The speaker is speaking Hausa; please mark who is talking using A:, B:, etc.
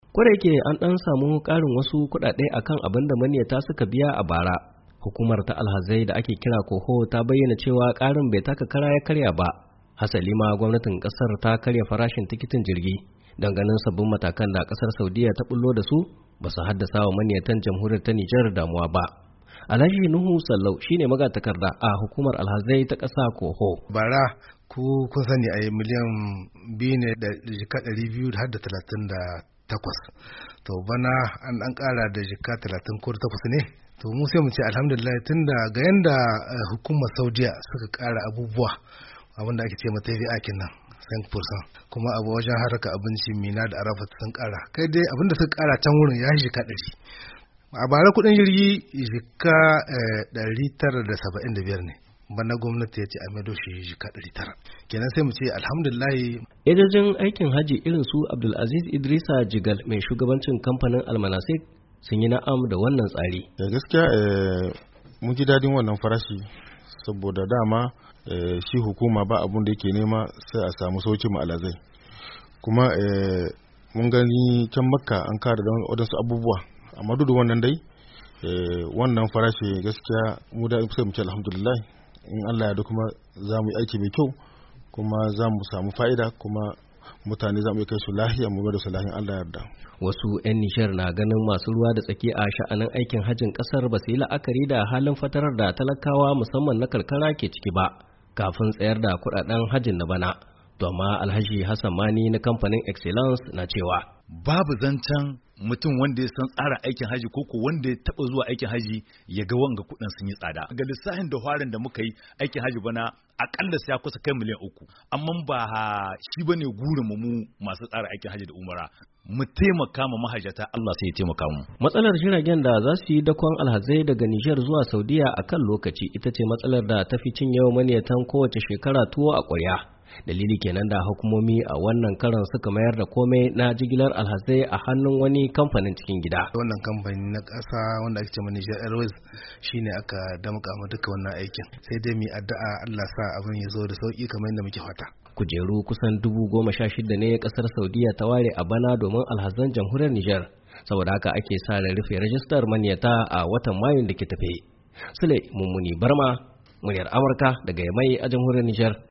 A: Kodayake an ɗan samu ƙarin wasu kuɗaɗe akan abin da maniyata suka biya a bara. Hukumar ta alhazai da ake kira Koho ta bayyana cewa ƙarin bai taka kara ya karya ba. Hasali ma gwamnatin ƙasar ta karya farashin tikitin jirgi don ganin sabbin matakan da ƙasar Saudiya ta bullo da su ba su haddasa wa maniyatan jamhuriyar ta Nijar damuwa ba. Alhaji Nuhu Sallau shine magatakarda a hukumar alhazai ta ƙasa Koho.
B: Bara ku kun sani a yi miliyan 2,238. To bana an ƙara da jika 30 ko 8 ne. To mu sai mu ce alhamdulillah tunda ga yanda hukumar Saudiya suka ƙara abubuwa abinda ake ce mata akin nan 5%, kuma abu wajen haraka abinci Mina da Arafat sun ƙara. Kai dai abinda suka ƙara can wurin ya shi jika 100. A bara kudin jirgi jika 975 ne. Bana gwamnati ya ce a maido shi jika 900. Kenan sai mu ce alhamdulillah.
A: Ejojin aikin haji irin su Abdulaziz Idrisa Jigal mai shugabancin kamfanin Almanasik sun yi na'am da wannan tsari.
C: Gaskiya mun ji dadin wannan farashi saboda dama shi hukuma ba abun da yake nema sai a samu sauki mu alazai. Kuma mun gani can Makka an kara da wadansu abubuwa, amma duk da wannan dai wannan farashi gaskiya mu da sai mu ce alhamdulillah. In Allah ya da kuma za mu yi aiki mai kyau, kuma za mu samu fa'ida, kuma mutane za mu yi kai su lahiya mu da su lahiyan Allah yarda.
A: Wasu 'yan Nijar na ganin masu ruwa da tsaki a sha'anin aikin hajjin ƙasar ba su yi la'akari da halin fatarar da talakawa musamman na karkara ke ciki ba kafin tsayar da kuɗaɗen hajjin na bana. To amma Alhaji Hassan Mani na kamfanin Excellence na cewa
D: babu zancen mutum wanda ya san tsara aikin haji ko wanda ya taba zuwa aikin haji ya ga wanga kudin sun yi tsada. Ga lissafin da farin da muka yi aikin haji bana akalla sai ya kusa kai miliyan 3, amma ba shi bane gurin mu masu tsara aikin haji da umara. Mu taimaka ma mahajjata, Allah sai ya taimaka mu.
A: Matsalar jiragen da za su yi dakon alhazai daga Nijar zuwa Saudiya akan lokaci ita ce matsalar da ta fi cin yawan maniyatan kowace shekara tuwo a ƙwarya. Dalili kenan da hukumomi a wannan karon suka mayar da komai na jigilar alhazai a hannun wani kamfanin cikin gida.
B: Wannan kamfani na ƙasa wanda ake cewa Niger Airways shine aka damƙa mu duka wannan aikin. Sai dai mu addu'a Allah sa abin ya zo da sauki kamar yadda muke fata.
A: Kujeru kusan 16,000 ne ƙasar Saudiya ta ware a bana domin alhazan jamhuriyar Nijar. Saboda haka ake sa ran rufe rajistar maniyata a watan Mayun da ke tafe. Sule Mummuni Barma, muryar Amurka daga Yamai a jamhuriyar Nijar.